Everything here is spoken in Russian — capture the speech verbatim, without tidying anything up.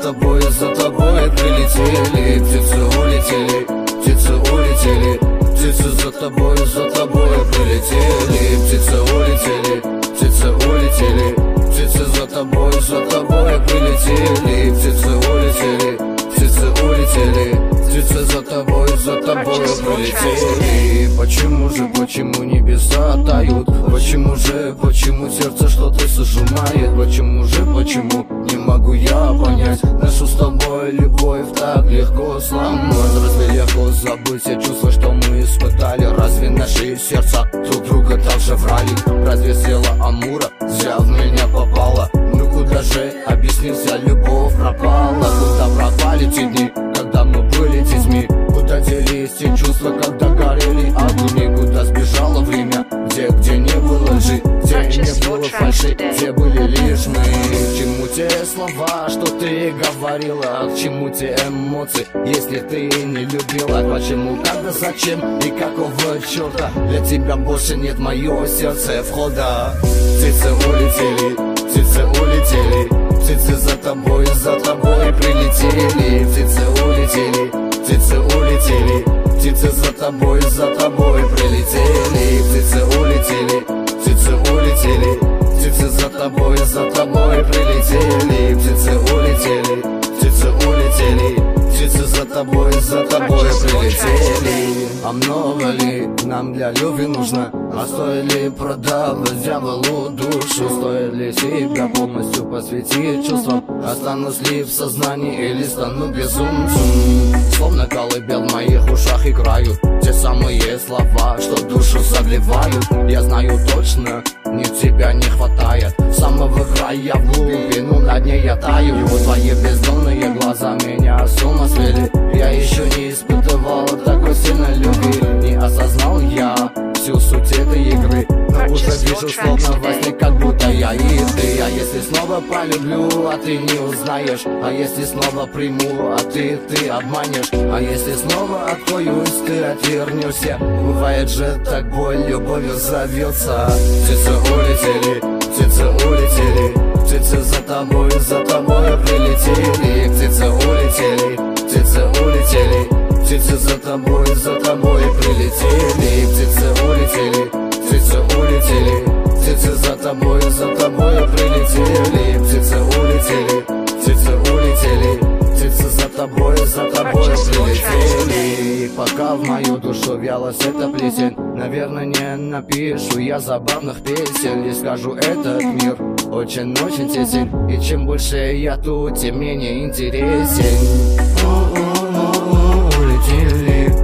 тобой, за тобой прилетели. Птицы улетели, птицы улетели, птицы за тобой, за тобой прилетели. Птицы улетели, птицы улетели, птицы за тобой, за тобой прилетели. Птицы улетели, птицы улетели, птицы за тобой, за тобой прилетели. Почему же, почему небеса тают? Почему же, почему сердце что-то сжимает? Почему же, почему не могу я понять? Нашу с тобой любовь так легко сломать. Разве легко забыть все чувства, что мы испытали? Разве наши сердца друг друга так же врали? Разве сила Амура зря в меня попала? Ну куда же, объясни, вся любовь пропала? Куда пропали те дни, когда мы были детьми? Куда делись те чувства, когда горели огни? Куда сбежало время, где, где не было лжи, где не было фальши, где были лишь мы? К чему те слова, что ты говорила? К чему те эмоции, если ты не любила? Почему, когда, зачем и какого черта? Для тебя больше нет мое сердце входа. Птицы улетели, птицы улетели, птицы за тобой, за тобой прилетели. Птицы улетели, птицы улетели, птицы за тобой, за тобой прилетели. Птицы улетели, птицы улетели, птицы за тобой, за тобой прилетели. Птицы улетели, птицы улетели, птицы за тобой, за тобой прилетели. А много ли нам для любви нужно? А стоит ли продавать дьяволу душу? Стоит ли себя полностью посвятить чувствам? Останусь ли в сознании или стану безумцем? Словно колыбель в моих ушах играют те самые слова, что душу согревают. Я знаю точно, ни тебя не хватает. С самого края в глубину на дне я таю. И вот твои бездонные глаза меня с ума свели. Я еще не испытывал такой сильной любви. Не осознал я всю суть этой игры, но уже вижу словно во сне, как будто я и ты. А если снова полюблю, а ты не узнаешь? А если снова приму, а ты, ты обманешь? А если снова откроюсь, ты отвернешься? Бывает же так, боль любовью зовется. Птицы улетели, птицы улетели, птицы за тобой, за тобой прилетели. Птицы улетели, птицы улетели, птицы за тобой, за тобой прилетели. Птицы улетели, птицы улетели, птицы за тобой, за тобой прилетели. Птицы улетели, птицы улетели, птицы за тобой, за тобой прилетели. И пока в мою душу вялась эта плесень, наверное, не напишу я забавных песен. И скажу, этот мир очень-очень тесен, и чем больше я тут, тем менее интересен. Улетели,